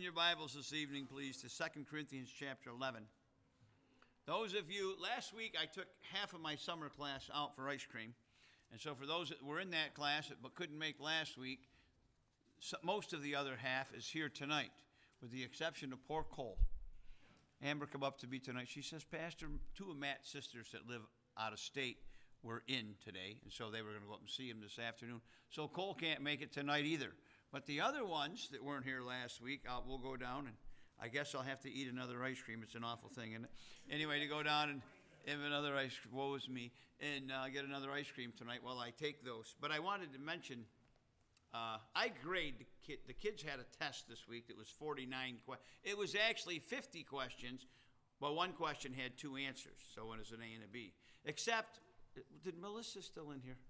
your Bibles this evening, please, to 2 Corinthians chapter 11. Those of you, last week I took half of my summer class out for ice cream. And so for those that were in that class but couldn't make last week, most of the other half is here tonight, with the exception of poor Cole. Amber come up to me tonight. She says, Pastor, two of Matt's sisters that live out of state were in today, and so they were going to go up and see him this afternoon. So Cole can't make it tonight either. But the other ones that weren't here last week, we'll go down, and I guess I'll have to eat another ice cream. It's an awful thing, isn't it? Anyway, to go down and have another ice cream, woe is me, and get another ice cream tonight while I take those. But I wanted to mention, I grade the kids had a test this week that was 49 questions. It was actually 50 questions, but one question had two answers, so it was an A and a B. Except, did Melissa still in here?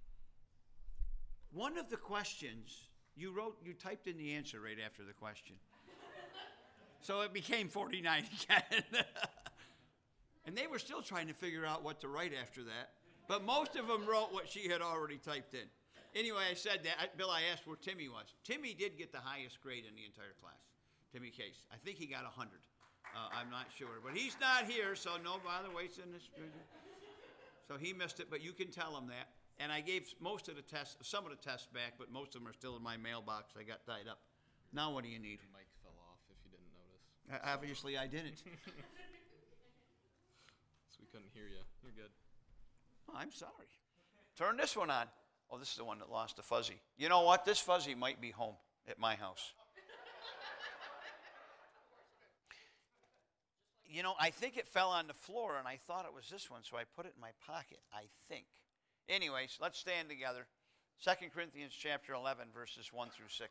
One of the questions, you typed in the answer right after the question. So it became 49 again. And they were still trying to figure out what to write after that. But most of them wrote what she had already typed in. Anyway, I said that. Bill, I asked where Timmy was. Timmy did get the highest grade in the entire class. Timmy Case. I think he got 100. I'm not sure. But he's not here, so no bother wasting this. So he missed it, but you can tell him that. And I gave most of the tests, some of the tests back, but most of them are still in my mailbox. I got tied up. Now what do you need? The mic fell off if you didn't notice. Obviously I didn't. So we couldn't hear you. You're good. Oh, I'm sorry. Turn this one on. Oh, this is the one that lost the fuzzy. You know what? This fuzzy might be home at my house. You know, I think it fell on the floor, and I thought it was this one, so I put it in my pocket, I think. Anyways, let's stand together. 2 Corinthians chapter 11, verses 1 through 6.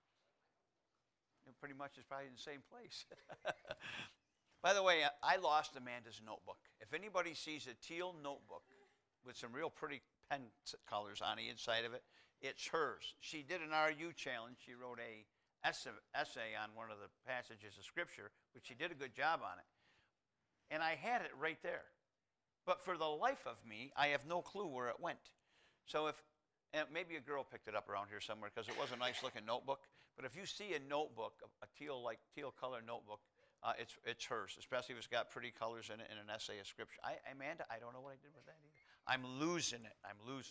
It pretty much is probably in the same place. By the way, I lost Amanda's notebook. If anybody sees a teal notebook with some real pretty pen colors on the inside of it, it's hers. She did an RU challenge. She wrote a essay on one of the passages of Scripture, which she did a good job on it. And I had it right there. But for the life of me, I have no clue where it went. So and maybe a girl picked it up around here somewhere because it was a nice-looking notebook. But if you see a notebook, a teal color notebook, it's hers, especially if it's got pretty colors in it and an essay of Scripture. Amanda, I don't know what I did with that either. I'm losing it.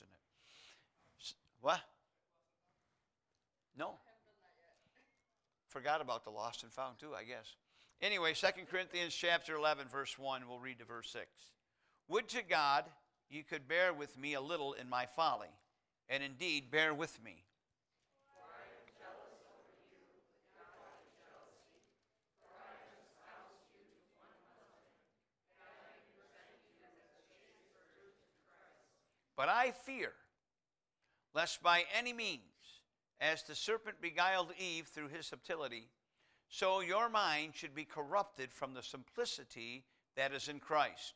What? No. Forgot about the lost and found too, I guess. Anyway, 2 Corinthians chapter 11, verse 1, we'll read to verse 6. Would to God you could bear with me a little in my folly, and indeed bear with me. For I am jealous over you, but not out of jealousy. For I have espoused you to one husband, that I may present you as a chaste virgin to Christ. But I fear, lest by any means, as the serpent beguiled Eve through his subtlety, so your mind should be corrupted from the simplicity that is in Christ.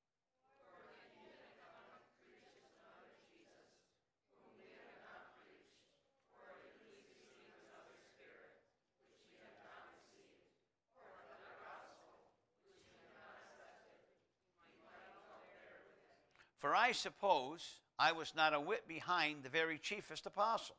For I suppose I was not a whit behind the very chiefest apostles.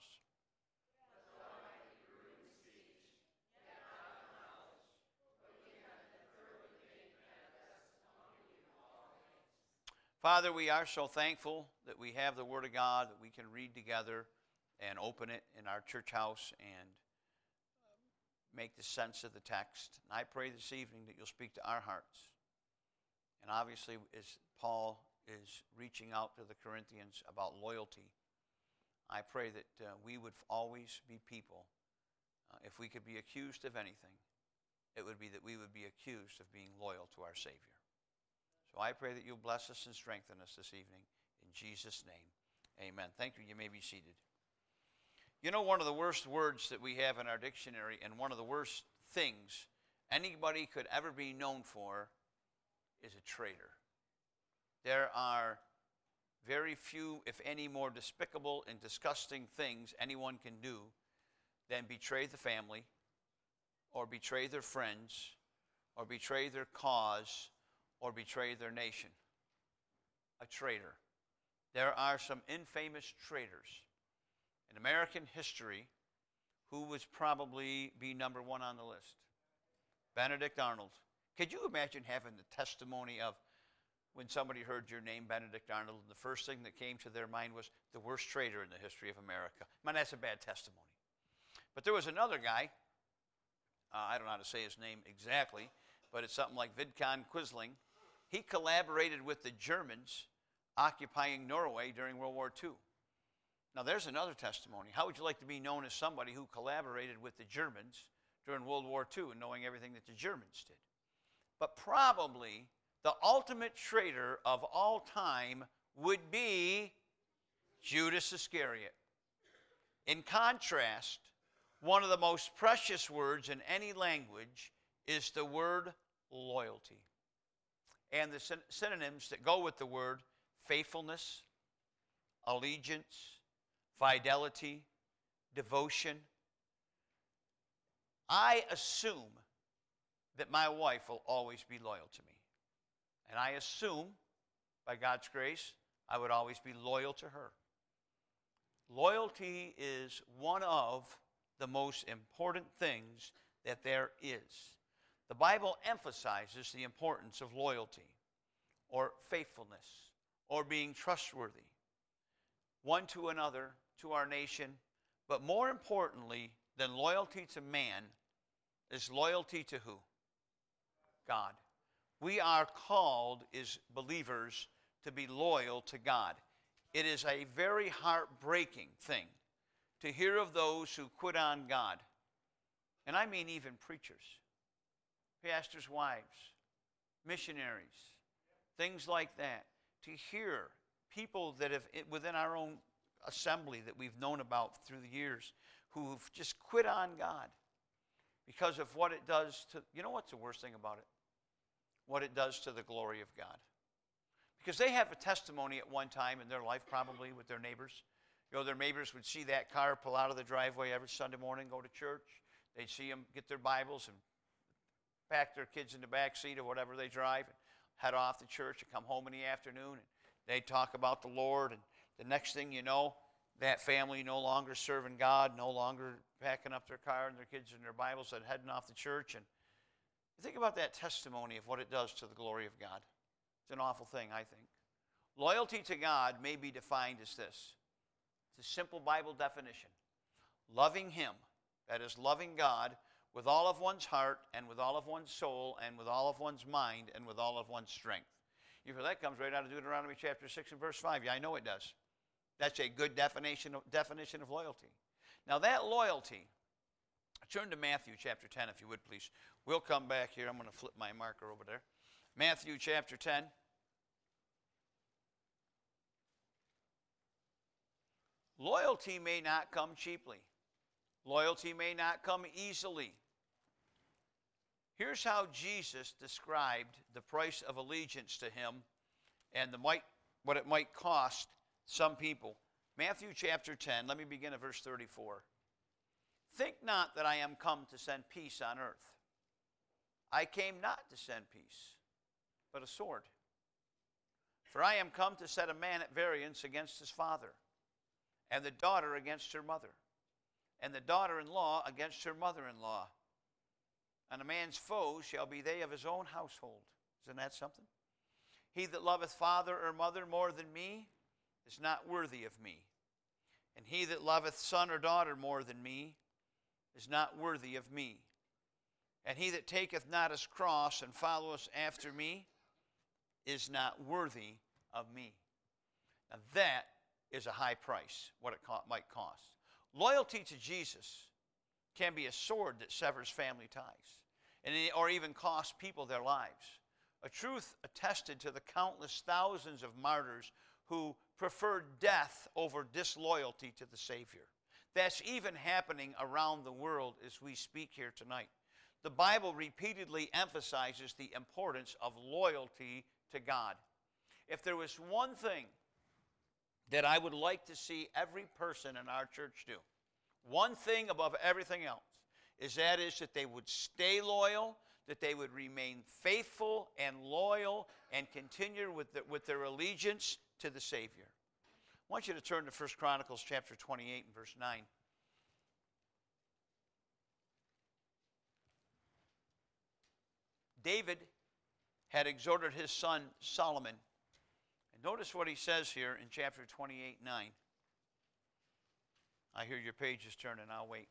Father, we are so thankful that we have the Word of God, that we can read together and open it in our church house and make the sense of the text. And I pray this evening that you'll speak to our hearts. And obviously, as Paul is reaching out to the Corinthians about loyalty, I pray that we would always be people. If we could be accused of anything, it would be that we would be accused of being loyal to our Savior. So I pray that you'll bless us and strengthen us this evening. In Jesus' name, amen. Thank you. You may be seated. You know, one of the worst words that we have in our dictionary, and one of the worst things anybody could ever be known for, is a traitor. There are very few, if any, more despicable and disgusting things anyone can do than betray the family, or betray their friends, or betray their cause, or betray their nation. A traitor. There are some infamous traitors in American history who would probably be number one on the list? Benedict Arnold. Could you imagine having the testimony of when somebody heard your name, Benedict Arnold, and the first thing that came to their mind was the worst traitor in the history of America? Man, that's a bad testimony. But there was another guy, I don't know how to say his name exactly, but it's something like Vidkun Quisling. He collaborated with the Germans occupying Norway during World War II. Now there's another testimony. How would you like to be known as somebody who collaborated with the Germans during World War II and knowing everything that the Germans did? But probably the ultimate traitor of all time would be Judas Iscariot. In contrast, one of the most precious words in any language is the word loyalty. And the synonyms that go with the word: faithfulness, allegiance, fidelity, devotion. I assume that my wife will always be loyal to me. And I assume, by God's grace, I would always be loyal to her. Loyalty is one of the most important things that there is. The Bible emphasizes the importance of loyalty or faithfulness or being trustworthy, one to another, to our nation, but more importantly than loyalty to man is loyalty to who? God. We are called as believers to be loyal to God. It is a very heartbreaking thing to hear of those who quit on God. And I mean even preachers, pastors' wives, missionaries, things like that. To hear people that have, within our own assembly that we've known about through the years, who've just quit on God because of what it does to, you know what's the worst thing about it? What it does to the glory of God. Because they have a testimony at one time in their life, probably with their neighbors. You know, their neighbors would see that car pull out of the driveway every Sunday morning, go to church. They'd see them get their Bibles and pack their kids in the back seat or whatever they drive and head off to church and come home in the afternoon. And they'd talk about the Lord. And the next thing you know, that family no longer serving God, no longer packing up their car and their kids and their Bibles and heading off to church. And think about that testimony of what it does to the glory of God. It's an awful thing, I think. Loyalty to God may be defined as this. It's a simple Bible definition. Loving Him, that is loving God, with all of one's heart and with all of one's soul and with all of one's mind and with all of one's strength. You know, that comes right out of Deuteronomy chapter 6 and verse 5. Yeah, I know it does. That's a good definition of loyalty. Now that loyalty, turn to Matthew chapter 10 if you would please. We'll come back here. I'm going to flip my marker over there. Matthew chapter 10. Loyalty may not come cheaply. Loyalty may not come easily. Here's how Jesus described the price of allegiance to Him and what it might cost some people. Matthew chapter 10, let me begin at verse 34. Think not that I am come to send peace on earth. I came not to send peace, but a sword. For I am come to set a man at variance against his father, and the daughter against her mother, and the daughter-in-law against her mother-in-law. And a man's foes shall be they of his own household. Isn't that something? He that loveth father or mother more than me is not worthy of me. And he that loveth son or daughter more than me is not worthy of me. And he that taketh not his cross and followeth after me is not worthy of me. Now that is a high price, what it might cost. Loyalty to Jesus can be a sword that severs family ties, or even cost people their lives. A truth attested to the countless thousands of martyrs who preferred death over disloyalty to the Savior. That's even happening around the world as we speak here tonight. The Bible repeatedly emphasizes the importance of loyalty to God. If there was one thing that I would like to see every person in our church do, one thing above everything else, is that they would stay loyal, that they would remain faithful and loyal and continue with their allegiance to the Savior. I want you to turn to 1 Chronicles chapter 28 and verse 9. David had exhorted his son Solomon. And notice what he says here in chapter 28:9. I hear your pages turning. I'll wait.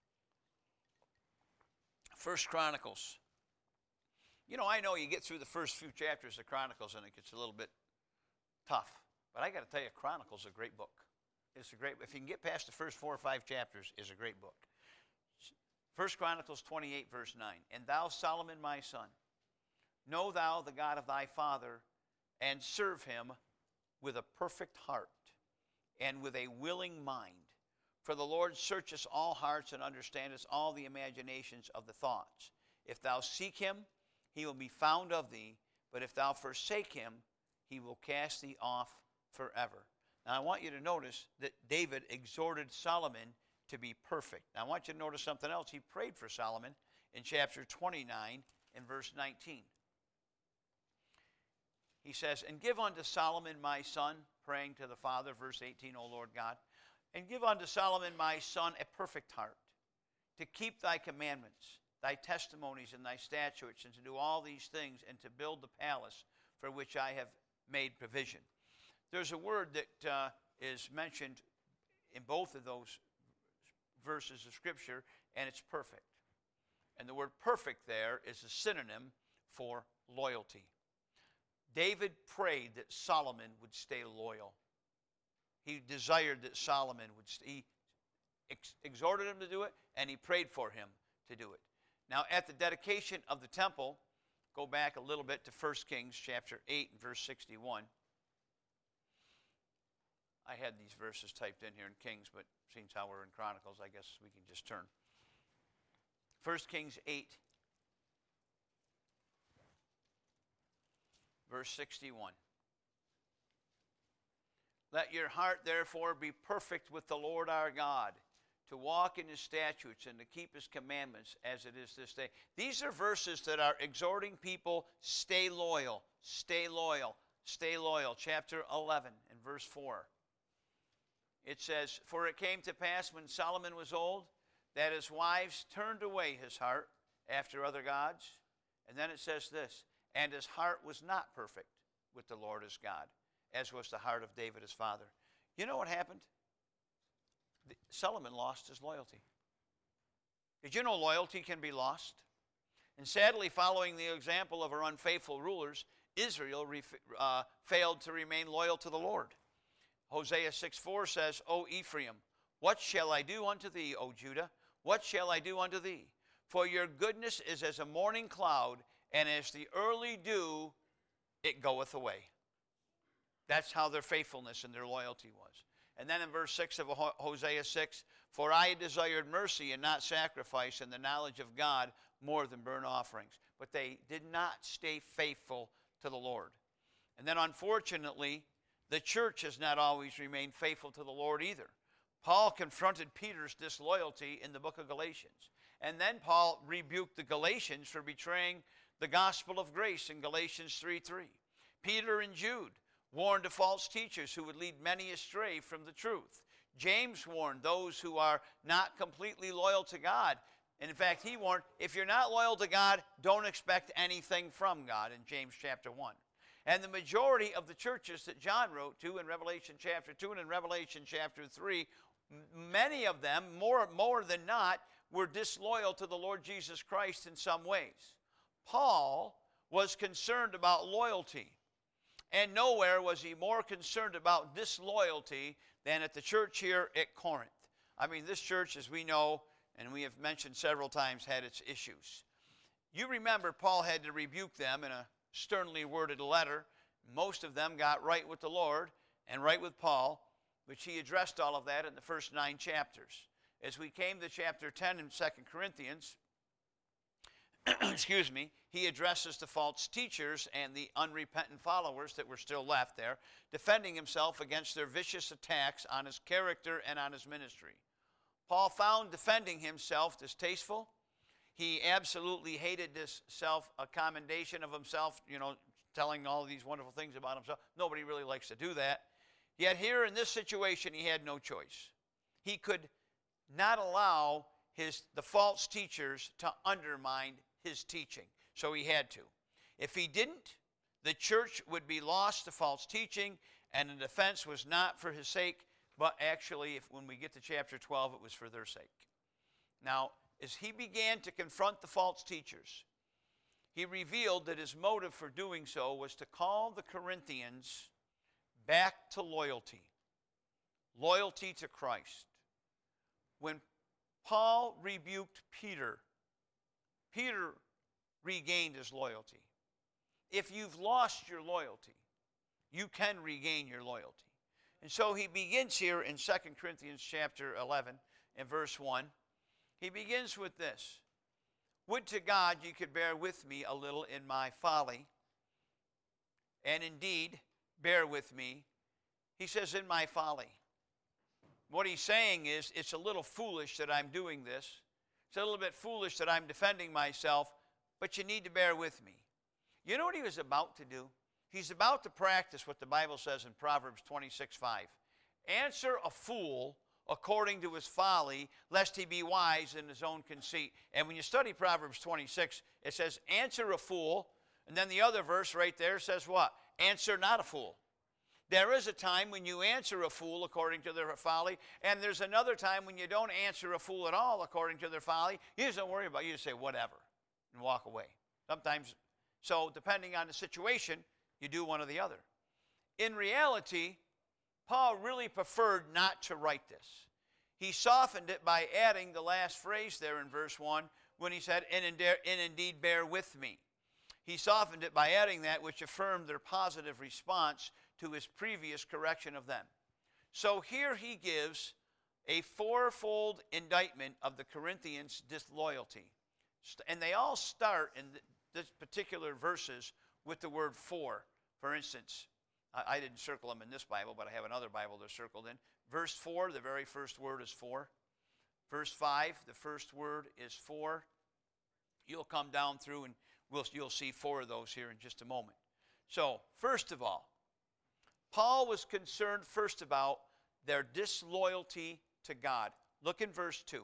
1 Chronicles. You know, I know you get through the first few chapters of Chronicles and it gets a little bit tough. But I got to tell you, Chronicles is a great book. It's a great, if you can get past the first 4 or 5 chapters, it's a great book. 1 Chronicles 28, verse 9. And thou, Solomon, my son, know thou the God of thy father, and serve him with a perfect heart and with a willing mind. For the Lord searcheth all hearts and understandeth all the imaginations of the thoughts. If thou seek him, he will be found of thee, but if thou forsake him, he will cast thee off forever. Now I want you to notice that David exhorted Solomon to be perfect. Now I want you to notice something else. He prayed for Solomon in chapter 29 and verse 19. He says, and give unto Solomon my son, praying to the Father, verse 18, O Lord God, and give unto Solomon my son a perfect heart, to keep thy commandments, thy testimonies, and thy statutes, and to do all these things, and to build the palace for which I have made provision. There's a word that is mentioned in both of those verses of Scripture, and it's perfect. And the word perfect there is a synonym for loyalty. David prayed that Solomon would stay loyal. He desired that Solomon would he exhorted him to do it, and he prayed for him to do it. Now, at the dedication of the temple, go back a little bit to 1 Kings chapter 8 and verse 61. I had these verses typed in here in Kings, but seems how we're in Chronicles, I guess we can just turn. 1 Kings 8, verse 61. Let your heart therefore be perfect with the Lord our God, to walk in his statutes and to keep his commandments as it is this day. These are verses that are exhorting people, stay loyal, stay loyal, stay loyal. Chapter 11 and verse 4. It says, for it came to pass when Solomon was old, that his wives turned away his heart after other gods. And then it says this, and his heart was not perfect with the Lord his God, as was the heart of David his father. You know what happened? Solomon lost his loyalty. Did you know loyalty can be lost? And sadly, following the example of our unfaithful rulers, Israel failed to remain loyal to the Lord. Hosea 6:4 says, O Ephraim, what shall I do unto thee, O Judah? What shall I do unto thee? For your goodness is as a morning cloud, and as the early dew, it goeth away. That's how their faithfulness and their loyalty was. And then in verse 6 of Hosea 6, for I desired mercy and not sacrifice, and the knowledge of God more than burnt offerings. But they did not stay faithful to the Lord. And then unfortunately, the church has not always remained faithful to the Lord either. Paul confronted Peter's disloyalty in the book of Galatians. And then Paul rebuked the Galatians for betraying the gospel of grace in Galatians 3:3. Peter and Jude warned of false teachers who would lead many astray from the truth. James warned those who are not completely loyal to God. And in fact, he warned, if you're not loyal to God, don't expect anything from God in James chapter 1. And the majority of the churches that John wrote to in Revelation chapter 2 and in Revelation chapter 3, many of them, more than not, were disloyal to the Lord Jesus Christ in some ways. Paul was concerned about loyalty. And nowhere was he more concerned about disloyalty than at the church here at Corinth. I mean, this church, as we know, and we have mentioned several times, had its issues. You remember Paul had to rebuke them in a sternly worded letter. Most of them got right with the Lord and right with Paul, which he addressed all of that in the first 9 chapters. As we came to chapter 10 in 2 Corinthians, excuse me, he addresses the false teachers and the unrepentant followers that were still left there, defending himself against their vicious attacks on his character and on his ministry. Paul found defending himself distasteful. He absolutely hated this self-commendation of himself, telling all these wonderful things about himself. Nobody really likes to do that. Yet here in this situation, he had no choice. He could not allow the false teachers to undermine his teaching. So he had to. If he didn't, the church would be lost to false teaching, and the defense was not for his sake, but actually, when we get to chapter 12, it was for their sake. Now, as he began to confront the false teachers, he revealed that his motive for doing so was to call the Corinthians back to loyalty to Christ. When Paul rebuked Peter, Peter regained his loyalty. If you've lost your loyalty, you can regain your loyalty. And so he begins here in 2 Corinthians chapter 11 and verse 1. He begins with this: would to God you could bear with me a little in my folly, and indeed bear with me. He says, in my folly. What he's saying is, it's a little foolish that I'm doing this. It's a little bit foolish that I'm defending myself, but you need to bear with me. You know what he was about to do? He's about to practice what the Bible says in Proverbs 26:5. Answer a fool according to his folly, lest he be wise in his own conceit. And when you study Proverbs 26, it says, answer a fool. And then the other verse right there says what? Answer not a fool. There is a time when you answer a fool according to their folly, and there's another time when you don't answer a fool at all according to their folly. You just don't worry about it. You just say whatever and walk away. Sometimes, so depending on the situation, you do one or the other. In reality, Paul really preferred not to write this. He softened it by adding the last phrase there in verse 1 when he said, and indeed bear with me. He softened it by adding that which affirmed their positive response to his previous correction of them. So here he gives a fourfold indictment of the Corinthians' disloyalty. And they all start in this particular verses with the word for. For instance, I didn't circle them in this Bible, but I have another Bible they're circled in. Verse 4, the very first word is for. Verse 5, the first word is for. You'll come down through and you'll see 4 of those here in just a moment. So, first of all, Paul was concerned first about their disloyalty to God. Look in verse 2.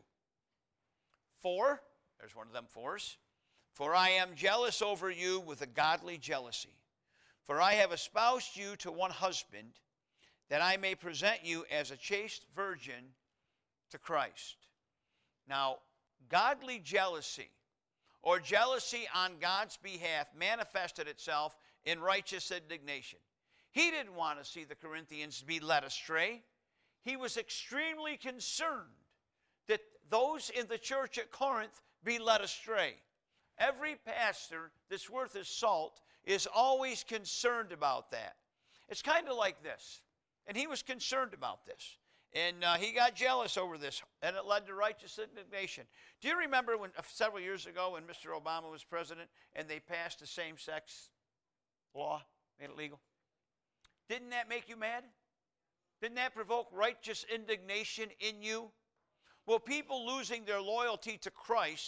For, there's one of them fours. For I am jealous over you with a godly jealousy. For I have espoused you to one husband, that I may present you as a chaste virgin to Christ. Now, godly jealousy, or jealousy on God's behalf, manifested itself in righteous indignation. He didn't want to see the Corinthians be led astray. He was extremely concerned that those in the church at Corinth be led astray. Every pastor that's worth his salt is always concerned about that. It's kind of like this. And he was concerned about this. And he got jealous over this, and it led to righteous indignation. Do you remember when several years ago when Mr. Obama was president and they passed the same-sex law, made it legal? Didn't that make you mad? Didn't that provoke righteous indignation in you? Well, people losing their loyalty to Christ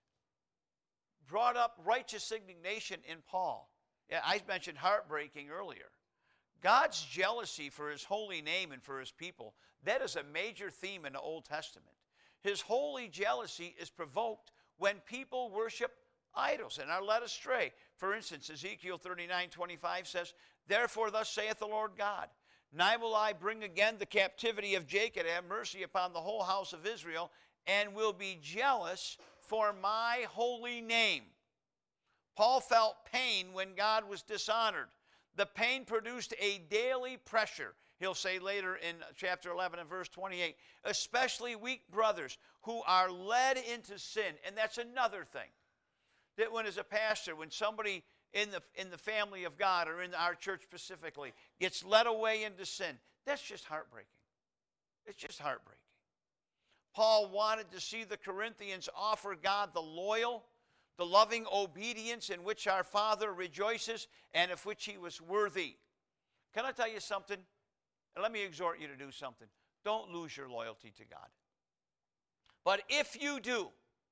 brought up righteous indignation in Paul. Yeah, I mentioned heartbreaking earlier. God's jealousy for his holy name and for his people, that is a major theme in the Old Testament. His holy jealousy is provoked when people worship idols and are led astray. For instance, Ezekiel 39:25 says, therefore thus saith the Lord God, now will I bring again the captivity of Jacob, and have mercy upon the whole house of Israel, and will be jealous for my holy name. Paul felt pain when God was dishonored. The pain produced a daily pressure. He'll say later in chapter 11 and verse 28, especially weak brothers who are led into sin. And that's another thing. That when as a pastor, when somebody in the family of God or in our church specifically gets led away into sin, that's just heartbreaking. It's just heartbreaking. Paul wanted to see the Corinthians offer God the loyal, the loving obedience in which our Father rejoices and of which he was worthy. Can I tell you something? And let me exhort you to do something. Don't lose your loyalty to God. But if you do,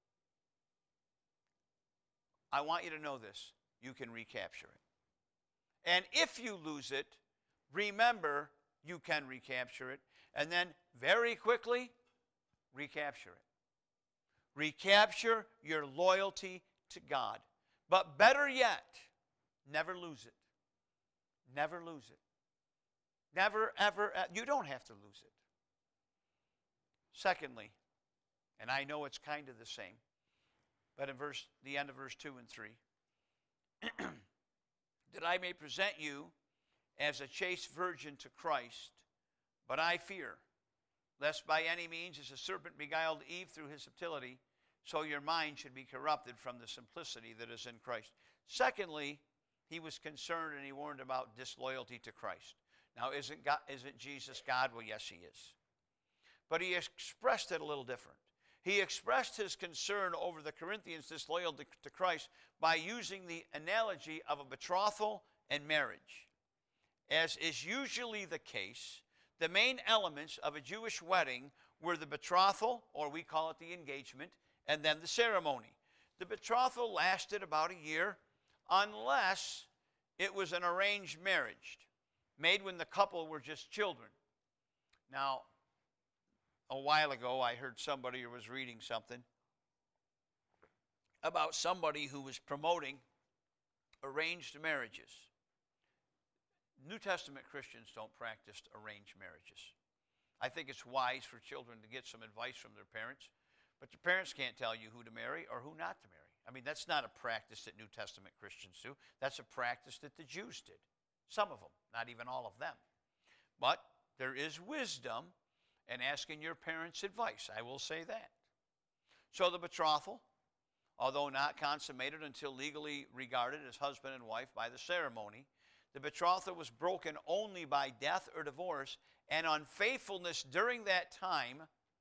I want you to know this. You can recapture it. And if you lose it, remember you can recapture it. And then very quickly, recapture it. Recapture your loyalty to God. But better yet, never lose it. Never lose it. Never, ever, you don't have to lose it. Secondly, and I know it's kind of the same, but in the end of verse 2 and 3, that I may present you as a chaste virgin to Christ, but I fear, lest by any means as the serpent beguiled Eve through his subtlety, so your mind should be corrupted from the simplicity that is in Christ. Secondly, he was concerned and he warned about disloyalty to Christ. Now, isn't Jesus God? Well, yes, he is. But he expressed it a little different. He expressed his concern over the Corinthians' disloyalty to Christ by using the analogy of a betrothal and marriage. As is usually the case, the main elements of a Jewish wedding were the betrothal, or we call it the engagement, and then the ceremony. The betrothal lasted about a year unless it was an arranged marriage made when the couple were just children. Now, a while ago, I heard somebody or was reading something about somebody who was promoting arranged marriages. New Testament Christians don't practice arranged marriages. I think it's wise for children to get some advice from their parents, but the parents can't tell you who to marry or who not to marry. I mean, that's not a practice that New Testament Christians do. That's a practice that the Jews did. Some of them, not even all of them. But there is wisdom in asking your parents' advice. I will say that. So the betrothal, although not consummated until legally regarded as husband and wife by the ceremony, the betrothal was broken only by death or divorce, and unfaithfulness during that time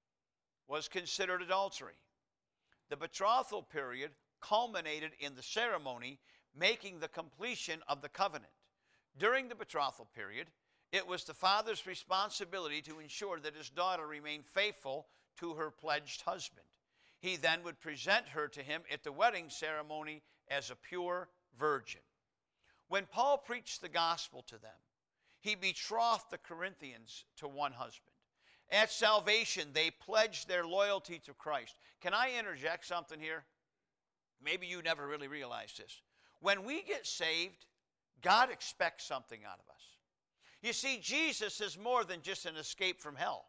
was considered adultery. The betrothal period culminated in the ceremony, making the completion of the covenant. During the betrothal period, it was the father's responsibility to ensure that his daughter remained faithful to her pledged husband. He then would present her to him at the wedding ceremony as a pure virgin. When Paul preached the gospel to them, he betrothed the Corinthians to one husband. At salvation, they pledged their loyalty to Christ. Can I interject something here? Maybe you never really realized this. When we get saved, God expects something out of us. You see, Jesus is more than just an escape from hell.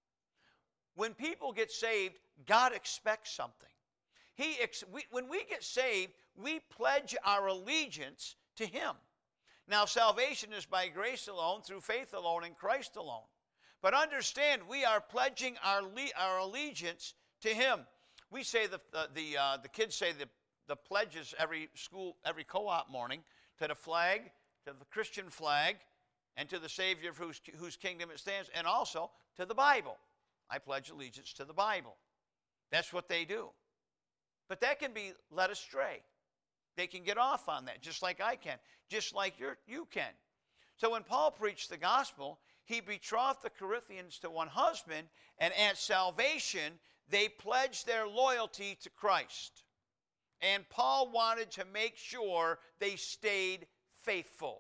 When people get saved, God expects something. When we get saved, we pledge our allegiance to Him. Now, salvation is by grace alone, through faith alone, in Christ alone. But understand, we are pledging our allegiance to Him. We say the kids say the pledges every co-op morning to the flag, to the Christian flag, and to the Savior of whose kingdom it stands, and also to the Bible. I pledge allegiance to the Bible. That's what they do. But that can be led astray. They can get off on that, just like I can, just like you can. So when Paul preached the gospel, he betrothed the Corinthians to one husband, and at salvation, they pledged their loyalty to Christ. And Paul wanted to make sure they stayed faithful.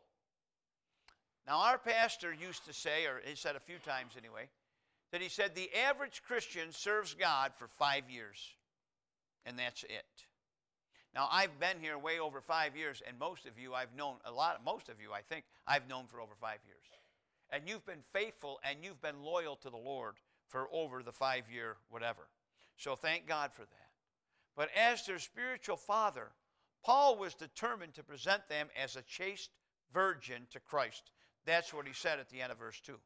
Now, our pastor used to say, or he said a few times anyway, that he said the average Christian serves God for 5 years, and that's it. Now, I've been here way over 5 years, and most of you I've known, most of you I think, I've known for over 5 years. And you've been faithful, and you've been loyal to the Lord for over the 5-year whatever. So thank God for that. But as their spiritual father, Paul was determined to present them as a chaste virgin to Christ. That's what he said at the end of verse 2.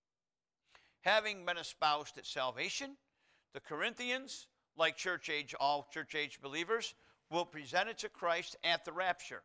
Having been espoused at salvation, the Corinthians, like all church age believers, will present it to Christ at the rapture.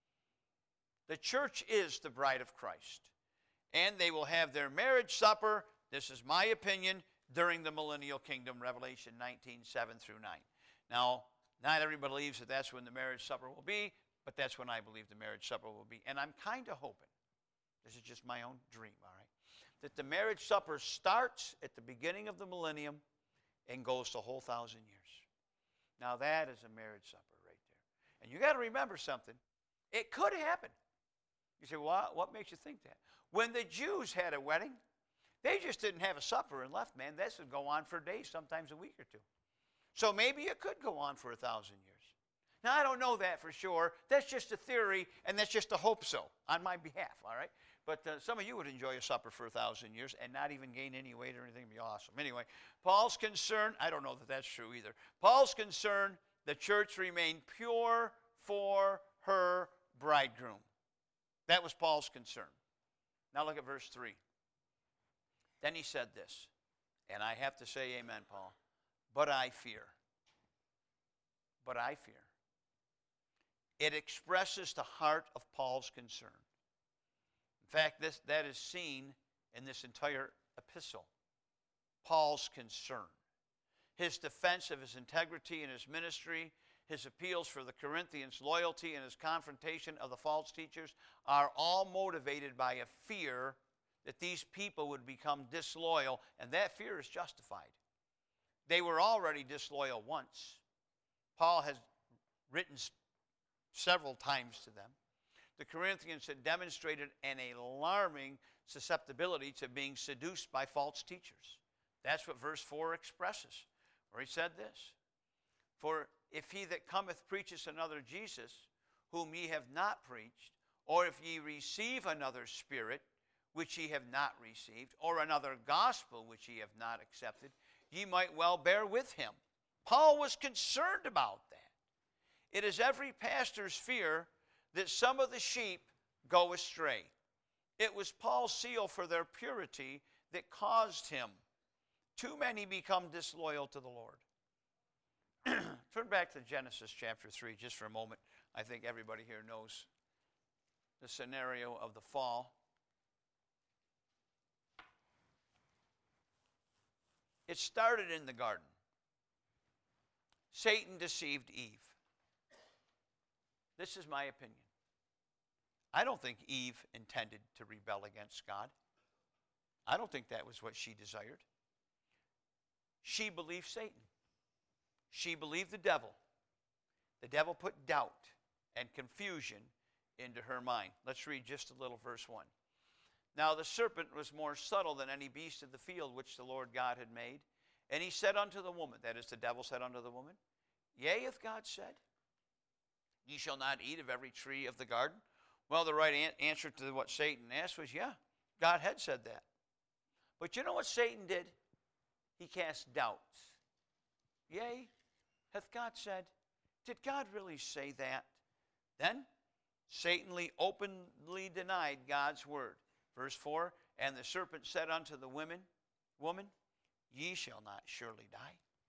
The church is the bride of Christ. And they will have their marriage supper, this is my opinion, during the millennial kingdom, Revelation 19:7 through 9. Now, not everybody believes that that's when the marriage supper will be, but that's when I believe the marriage supper will be. And I'm kind of hoping, this is just my own dream, all right, that the marriage supper starts at the beginning of the millennium and goes the whole 1,000 years. Now, that is a marriage supper right there. And you got to remember something. It could happen. You say, well, what makes you think that? When the Jews had a wedding, they just didn't have a supper and left, man. This would go on for days, sometimes a week or two. So maybe it could go on for 1,000 years. Now, I don't know that for sure. That's just a theory, and that's just a hope so on my behalf, all right? But some of you would enjoy a supper for 1,000 years and not even gain any weight or anything. It'd be awesome. Anyway, Paul's concern, I don't know that that's true either. Paul's concern, the church remain pure for her bridegroom. That was Paul's concern. Now look at verse 3. Then he said this, and I have to say amen, Paul. But I fear. But I fear. It expresses the heart of Paul's concern. In fact, that is seen in this entire epistle. Paul's concern. His defense of his integrity in his ministry, his appeals for the Corinthians' loyalty, and his confrontation of the false teachers are all motivated by a fear that these people would become disloyal, and that fear is justified. They were already disloyal once. Paul has written several times to them. The Corinthians had demonstrated an alarming susceptibility to being seduced by false teachers. That's what verse 4 expresses, where he said this. For if he that cometh preacheth another Jesus, whom ye have not preached, or if ye receive another spirit, which ye have not received, or another gospel which ye have not accepted, ye might well bear with him. Paul was concerned about that. It is every pastor's fear that some of the sheep go astray. It was Paul's seal for their purity that caused him. Too many become disloyal to the Lord. Turn back to Genesis chapter 3 just for a moment. I think everybody here knows the scenario of the fall. It started in the garden. Satan deceived Eve. This is my opinion. I don't think Eve intended to rebel against God. I don't think that was what she desired. She believed Satan. She believed the devil. The devil put doubt and confusion into her mind. Let's read just a little verse 1. Now the serpent was more subtle than any beast of the field which the Lord God had made. And he said unto the woman, that is, the devil said unto the woman, Yea, hath God said, Ye shall not eat of every tree of the garden? Well, the right answer to what Satan asked was, yeah, God had said that. But you know what Satan did? He cast doubts. Yea, hath God said? Did God really say that? Then Satan openly denied God's word. Verse 4, and the serpent said unto the woman, Ye shall not surely die.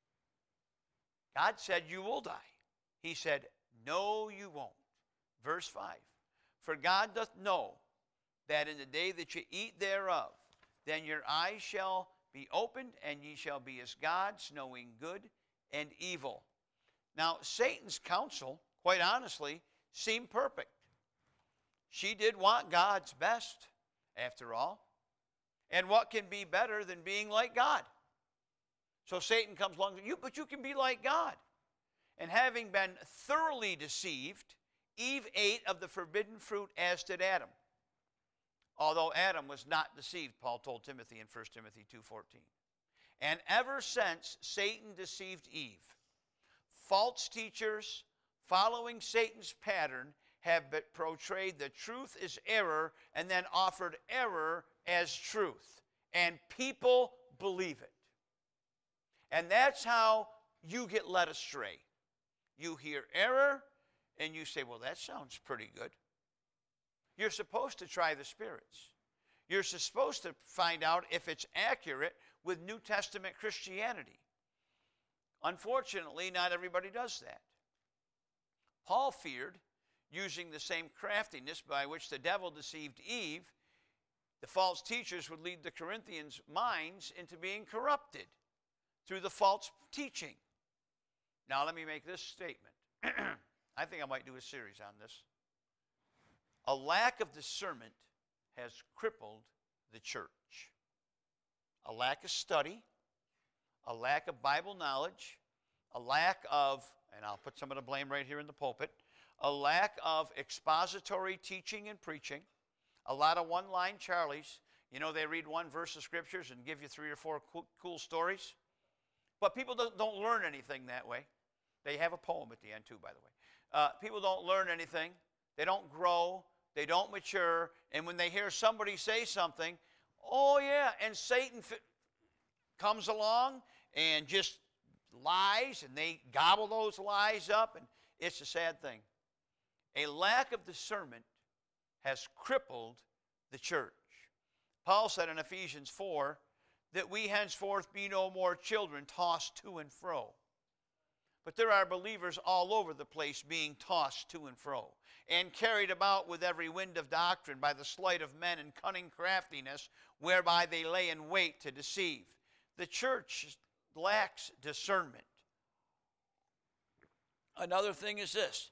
God said, you will die. He said, no, you won't. Verse 5, for God doth know that in the day that ye eat thereof, then your eyes shall be opened, and ye shall be as gods, knowing good and evil. Now, Satan's counsel, quite honestly, seemed perfect. She did want God's best, after all. And what can be better than being like God? So Satan comes along, but you can be like God. And having been thoroughly deceived, Eve ate of the forbidden fruit, as did Adam. Although Adam was not deceived, Paul told Timothy in 1 Timothy 2:14. And ever since Satan deceived Eve, false teachers following Satan's pattern have portrayed the truth as error and then offered error as truth. And people believe it. And that's how you get led astray. You hear error and you say, well, that sounds pretty good. You're supposed to try the spirits. You're supposed to find out if it's accurate with New Testament Christianity. Unfortunately, not everybody does that. Paul feared, using the same craftiness by which the devil deceived Eve, the false teachers would lead the Corinthians' minds into being corrupted through the false teaching. Now, let me make this statement. I think I might do a series on this. A lack of discernment has crippled the church. A lack of study, a lack of Bible knowledge, a lack of, and I'll put some of the blame right here in the pulpit, a lack of expository teaching and preaching, a lot of one-line Charlies. You know, they read one verse of scriptures and give you 3 or 4 cool stories. But people don't learn anything that way. They have a poem at the end too, by the way. People don't learn anything. They don't grow. They don't mature. And when they hear somebody say something, oh yeah, and Satan comes along and just lies, and they gobble those lies up, and it's a sad thing. A lack of discernment has crippled the church. Paul said in Ephesians 4 that we henceforth be no more children tossed to and fro. But there are believers all over the place being tossed to and fro and carried about with every wind of doctrine by the sleight of men and cunning craftiness, whereby they lay in wait to deceive. The church lacks discernment. Another thing is this.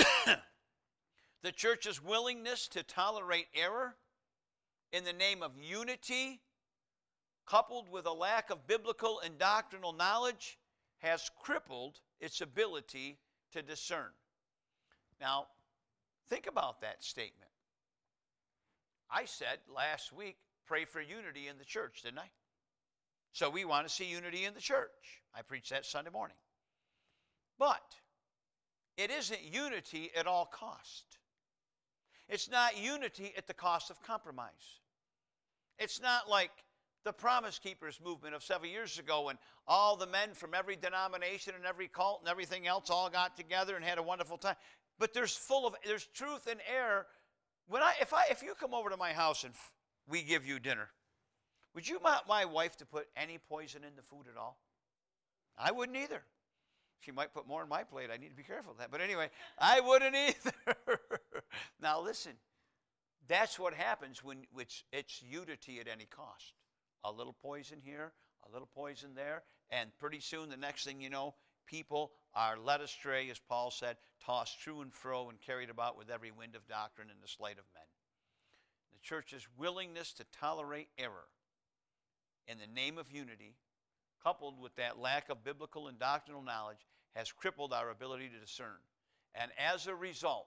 The church's willingness to tolerate error in the name of unity, coupled with a lack of biblical and doctrinal knowledge, has crippled its ability to discern. Now, think about that statement. I said last week, pray for unity in the church, didn't I? So we want to see unity in the church. I preached that Sunday morning. But it isn't unity at all cost. It's not unity at the cost of compromise. It's not like the Promise Keepers movement of several years ago when all the men from every denomination and every cult and everything else all got together and had a wonderful time. But there's truth and error. If you come over to my house and we give you dinner, would you want my wife to put any poison in the food at all? I wouldn't either. She might put more on my plate. I need to be careful of that. But anyway, I wouldn't either. Now listen, that's what happens when it's unity at any cost. A little poison here, a little poison there, and pretty soon the next thing you know, people are led astray, as Paul said, tossed to and fro and carried about with every wind of doctrine and the sleight of men. The church's willingness to tolerate error in the name of unity, coupled with that lack of biblical and doctrinal knowledge, has crippled our ability to discern. And as a result,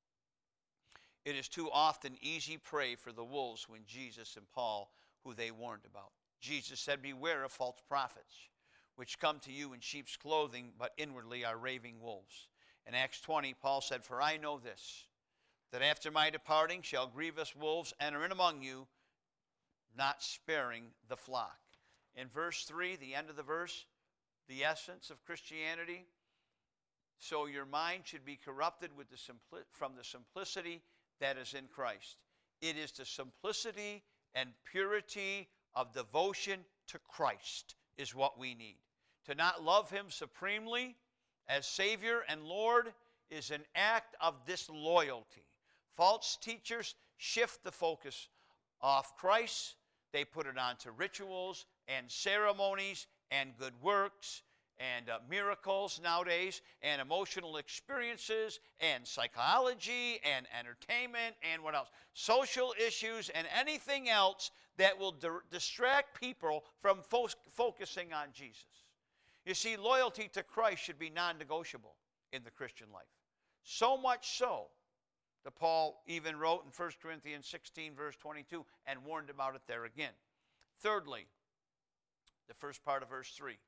it is too often easy prey for the wolves when Jesus and Paul, who they warned about. Jesus said, beware of false prophets, which come to you in sheep's clothing, but inwardly are raving wolves. In Acts 20, Paul said, for I know this, that after my departing shall grievous wolves enter in among you, not sparing the flock. In verse 3, the end of the verse, the essence of Christianity, so your mind should be corrupted with from the simplicity that is in Christ. It is the simplicity and purity of devotion to Christ is what we need. To not love him supremely as Savior and Lord is an act of disloyalty. False teachers shift the focus off Christ. They put it onto rituals and ceremonies and good works and miracles nowadays and emotional experiences and psychology and entertainment and what else? Social issues and anything else that will distract people from focusing on Jesus. You see, loyalty to Christ should be non-negotiable in the Christian life. So much so that Paul even wrote in 1 Corinthians 16, verse 22, and warned about it there again. Thirdly, the first part of verse 3.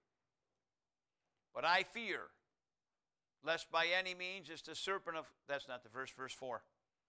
But I fear, lest by any means as the serpent of, that's not the verse 4.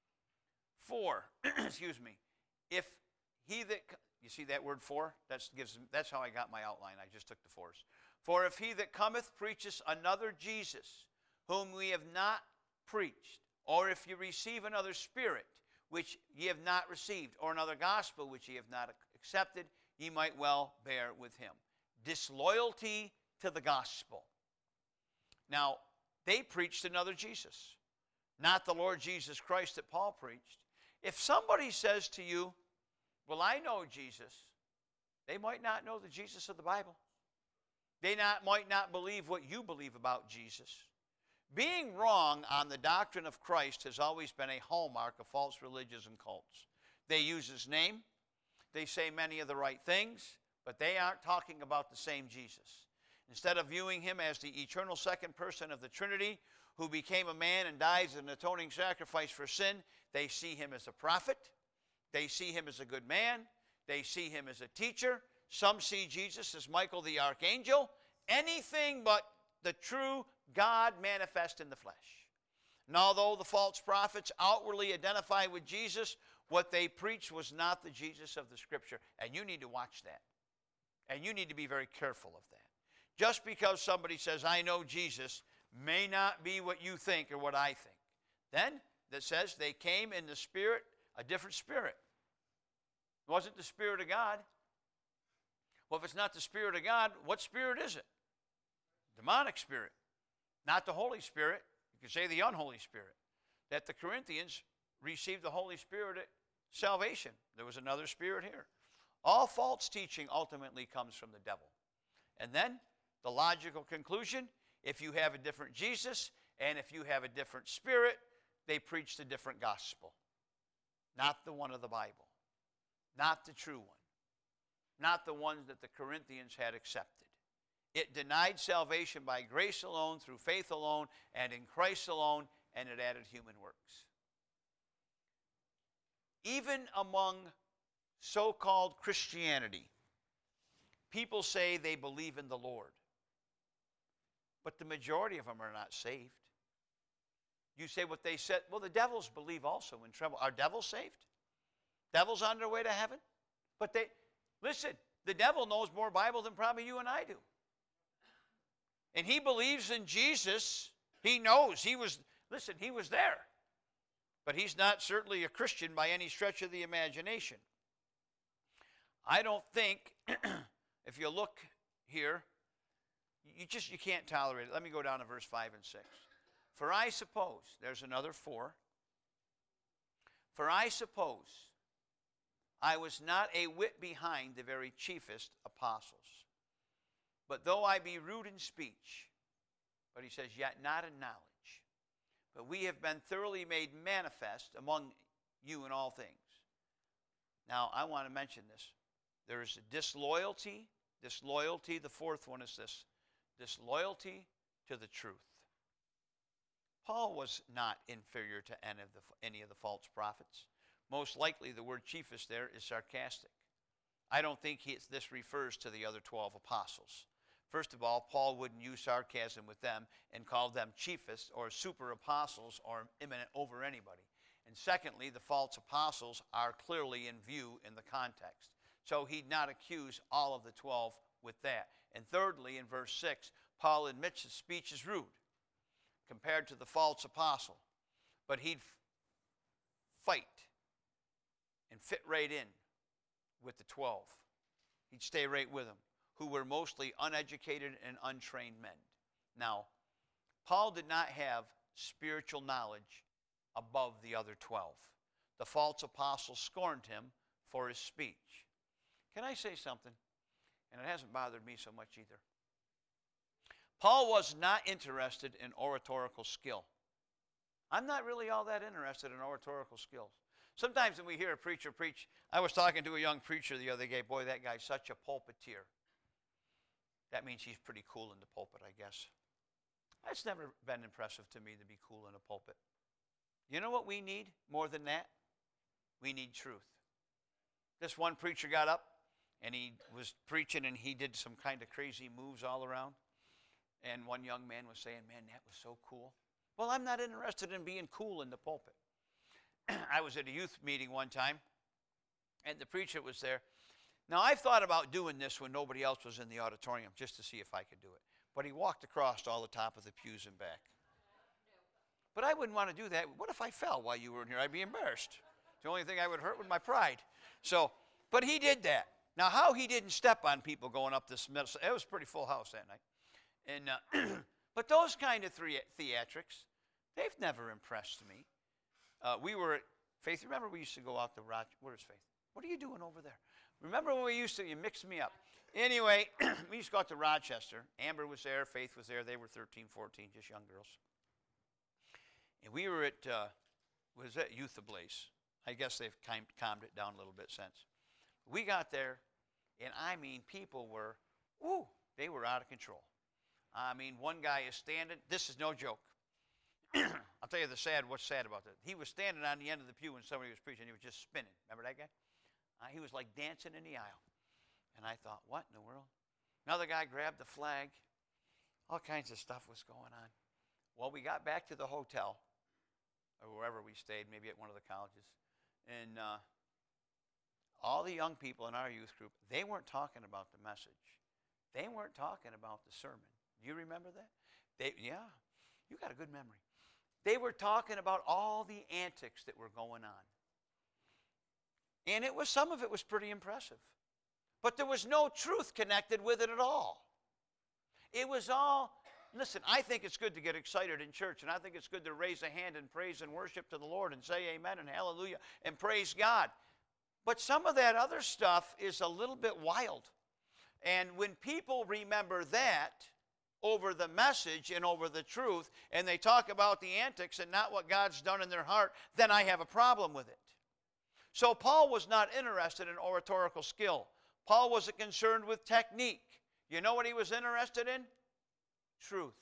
4, excuse me, if he that, you see that word for? That's how I got my outline. I just took the fours. For if he that cometh preacheth another Jesus, whom we have not preached, or if you receive another spirit, which ye have not received, or another gospel, which ye have not accepted, ye might well bear with him. Disloyalty to the gospel. Now, they preached another Jesus, not the Lord Jesus Christ that Paul preached. If somebody says to you, well, I know Jesus, they might not know the Jesus of the Bible. They might not believe what you believe about Jesus. Being wrong on the doctrine of Christ has always been a hallmark of false religions and cults. They use his name. They say many of the right things, but they aren't talking about the same Jesus. Instead of viewing him as the eternal second person of the Trinity, who became a man and died as an atoning sacrifice for sin, they see him as a prophet. They see him as a good man. They see him as a teacher. Some see Jesus as Michael the archangel. Anything but the true God manifest in the flesh. And although the false prophets outwardly identified with Jesus, what they preached was not the Jesus of the Scripture. And you need to watch that. And you need to be very careful of that. Just because somebody says, I know Jesus, may not be what you think or what I think. Then, that says they came in the Spirit, a different spirit. It wasn't the Spirit of God. Well, if it's not the Spirit of God, what spirit is it? Demonic spirit. Not the Holy Spirit. You could say the unholy spirit. That the Corinthians received the Holy Spirit at salvation. There was another spirit here. All false teaching ultimately comes from the devil. And then, the logical conclusion, if you have a different Jesus and if you have a different spirit, they preach the different gospel. Not the one of the Bible. Not the true one. Not the ones that the Corinthians had accepted. It denied salvation by grace alone, through faith alone, and in Christ alone, and it added human works. Even among so-called Christianity, people say they believe in the Lord. But the majority of them are not saved. You say what they said, well, the devils believe also in trouble. Are devils saved? Devils on their way to heaven? But listen, the devil knows more Bible than probably you and I do. And he believes in Jesus. He knows. He was there. But he's not certainly a Christian by any stretch of the imagination. I don't think, if you look here, you can't tolerate it. Let me go down to verse 5 and 6. For I suppose, there's another 4. For I suppose I was not a whit behind the very chiefest apostles. But though I be rude in speech, but he says, yet not in knowledge. But we have been thoroughly made manifest among you in all things. Now, I want to mention this. There is a disloyalty. Disloyalty, the fourth one is this. Disloyalty to the truth. Paul was not inferior to any of the false prophets. Most likely the word chiefest there is sarcastic. I don't think this refers to the other 12 apostles. First of all, Paul wouldn't use sarcasm with them and call them chiefest or super apostles or eminent over anybody. And secondly, the false apostles are clearly in view in the context. So he'd not accuse all of the 12 with that. And thirdly, in verse 6, Paul admits his speech is rude compared to the false apostle. But he'd fight and fit right in with the 12. He'd stay right with them, who were mostly uneducated and untrained men. Now, Paul did not have spiritual knowledge above the other 12. The false apostle scorned him for his speech. Can I say something? And it hasn't bothered me so much either. Paul was not interested in oratorical skill. I'm not really all that interested in oratorical skills. Sometimes when we hear a preacher preach, I was talking to a young preacher the other day, boy, that guy's such a pulpiteer. That means he's pretty cool in the pulpit, I guess. That's never been impressive to me to be cool in a pulpit. You know what we need more than that? We need truth. This one preacher got up, and he was preaching, and he did some kind of crazy moves all around. And one young man was saying, man, that was so cool. Well, I'm not interested in being cool in the pulpit. I was at a youth meeting one time, and the preacher was there. Now, I've thought about doing this when nobody else was in the auditorium, just to see if I could do it. But he walked across all the top of the pews and back. But I wouldn't want to do that. What if I fell while you were in here? I'd be embarrassed. The only thing I would hurt was my pride. But he did that. Now, how he didn't step on people going up this middle, it was a pretty full house that night. And but those kind of theatrics, they've never impressed me. We were at Faith. Remember we used to go out to Rochester. Where's Faith? What are you doing over there? Remember when you mixed me up. Anyway, we used to go out to Rochester. Amber was there. Faith was there. They were 13, 14, just young girls. And we were at, was that Youth Ablaze? I guess they've calmed it down a little bit since. We got there, and I mean, people were, they were out of control. I mean, one guy is standing. This is no joke. I'll tell you what's sad about that. He was standing on the end of the pew when somebody was preaching. He was just spinning. Remember that guy? He was like dancing in the aisle. And I thought, what in the world? Another guy grabbed the flag. All kinds of stuff was going on. Well, we got back to the hotel, or wherever we stayed, maybe at one of the colleges. And all the young people in our youth group, they weren't talking about the message. They weren't talking about the sermon. Do you remember that? Yeah, you got a good memory. They were talking about all the antics that were going on. And some of it was pretty impressive. But there was no truth connected with it at all. It was all, listen, I think it's good to get excited in church, and I think it's good to raise a hand and praise and worship to the Lord and say amen and hallelujah and praise God. But some of that other stuff is a little bit wild. And when people remember that over the message and over the truth, and they talk about the antics and not what God's done in their heart, then I have a problem with it. So Paul was not interested in oratorical skill. Paul wasn't concerned with technique. You know what he was interested in? Truth.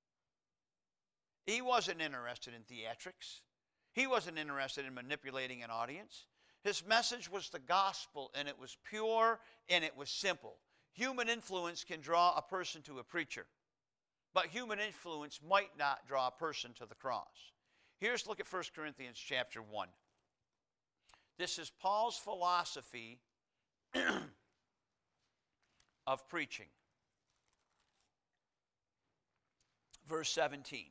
He wasn't interested in theatrics. He wasn't interested in manipulating an audience. His message was the gospel, and it was pure, and it was simple. Human influence can draw a person to a preacher, but human influence might not draw a person to the cross. Here's look at 1 Corinthians chapter 1. This is Paul's philosophy of preaching. Verse 17.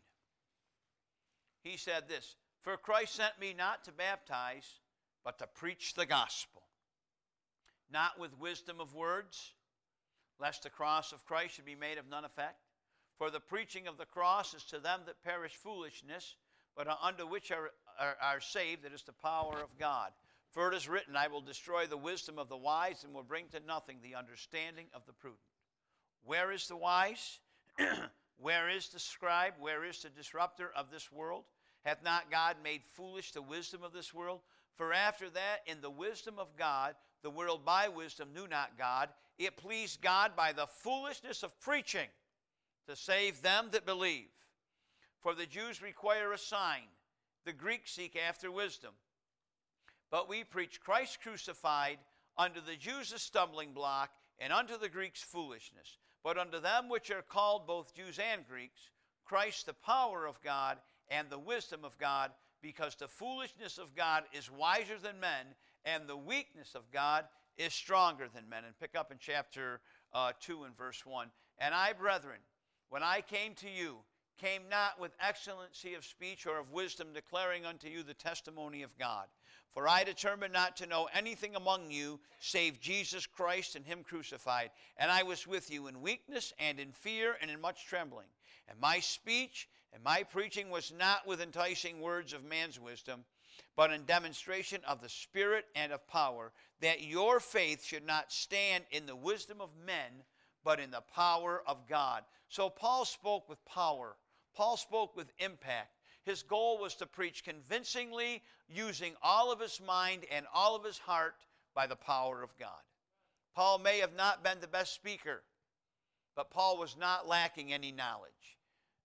He said this, "For Christ sent me not to baptize, but to preach the gospel, not with wisdom of words, lest the cross of Christ should be made of none effect. For the preaching of the cross is to them that perish foolishness, but unto which are saved, it is the power of God. For it is written, I will destroy the wisdom of the wise and will bring to nothing the understanding of the prudent. Where is the wise? Where is the scribe? Where is the disruptor of this world? Hath not God made foolish the wisdom of this world? For after that, in the wisdom of God, the world by wisdom knew not God. It pleased God by the foolishness of preaching to save them that believe. For the Jews require a sign, the Greeks seek after wisdom. But we preach Christ crucified, unto the Jews a stumbling block, and unto the Greeks foolishness. But unto them which are called both Jews and Greeks, Christ the power of God and the wisdom of God, because the foolishness of God is wiser than men, and the weakness of God is stronger than men." And pick up in chapter 2 and verse 1. "And I, brethren, when I came to you, came not with excellency of speech or of wisdom, declaring unto you the testimony of God. For I determined not to know anything among you, save Jesus Christ and him crucified. And I was with you in weakness and in fear and in much trembling. And my speech and my preaching was not with enticing words of man's wisdom, but in demonstration of the Spirit and of power, that your faith should not stand in the wisdom of men, but in the power of God." So Paul spoke with power. Paul spoke with impact. His goal was to preach convincingly, using all of his mind and all of his heart by the power of God. Paul may have not been the best speaker, but Paul was not lacking any knowledge.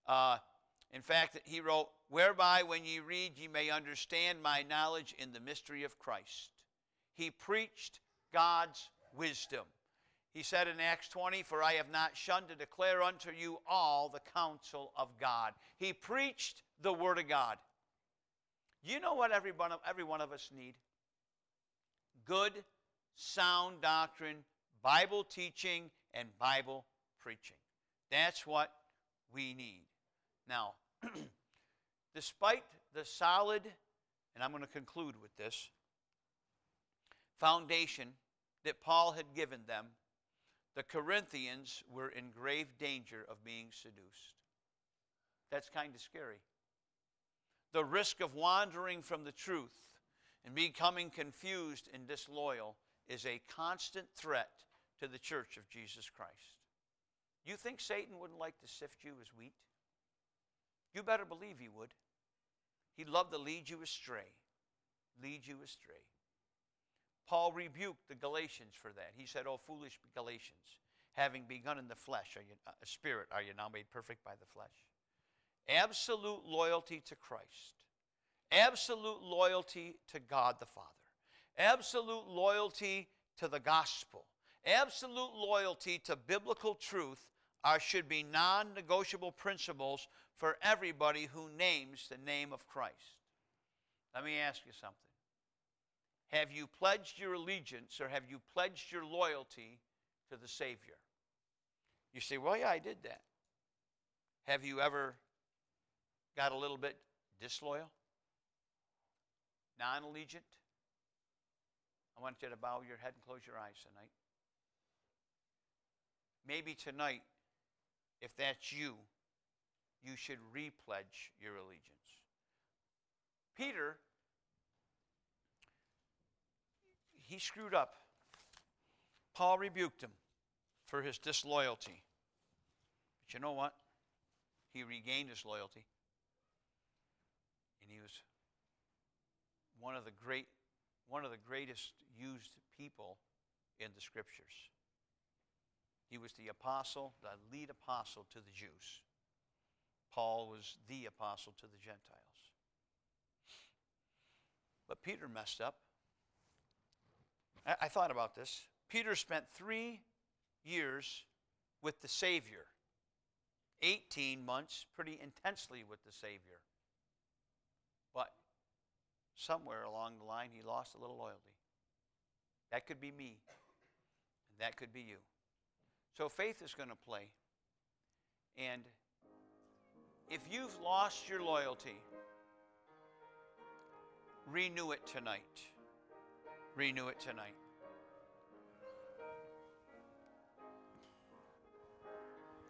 In fact, he wrote, "Whereby when ye read ye may understand my knowledge in the mystery of Christ." He preached God's wisdom. He said in Acts 20, "For I have not shunned to declare unto you all the counsel of God." He preached the Word of God. You know what every one of us need? Good, sound doctrine, Bible teaching, and Bible preaching. That's what we need. Now, despite the solid, and I'm going to conclude with this, foundation that Paul had given them, the Corinthians were in grave danger of being seduced. That's kind of scary. The risk of wandering from the truth and becoming confused and disloyal is a constant threat to the church of Jesus Christ. You think Satan wouldn't like to sift you as wheat? You better believe he would. He'd love to lead you astray. Lead you astray. Paul rebuked the Galatians for that. He said, "O foolish Galatians, having begun in the flesh, spirit, are you now made perfect by the flesh?" Absolute loyalty to Christ. Absolute loyalty to God the Father. Absolute loyalty to the gospel. Absolute loyalty to biblical truth should be non-negotiable principles for everybody who names the name of Christ. Let me ask you something. Have you pledged your allegiance or have you pledged your loyalty to the Savior? You say, well, yeah, I did that. Have you ever got a little bit disloyal? Non-allegiant? I want you to bow your head and close your eyes tonight. Maybe tonight, if that's you, you should repledge your allegiance. Peter, he screwed up. Paul rebuked him for his disloyalty. But you know what? He regained his loyalty. And he was one of the greatest used people in the Scriptures. He was the apostle, the lead apostle to the Jews. Paul was the apostle to the Gentiles. But Peter messed up. I thought about this. Peter spent 3 years with the Savior. 18 months pretty intensely with the Savior. But somewhere along the line, he lost a little loyalty. That could be me. And that could be you. So faith is going to play. And if you've lost your loyalty, renew it tonight. Renew it tonight.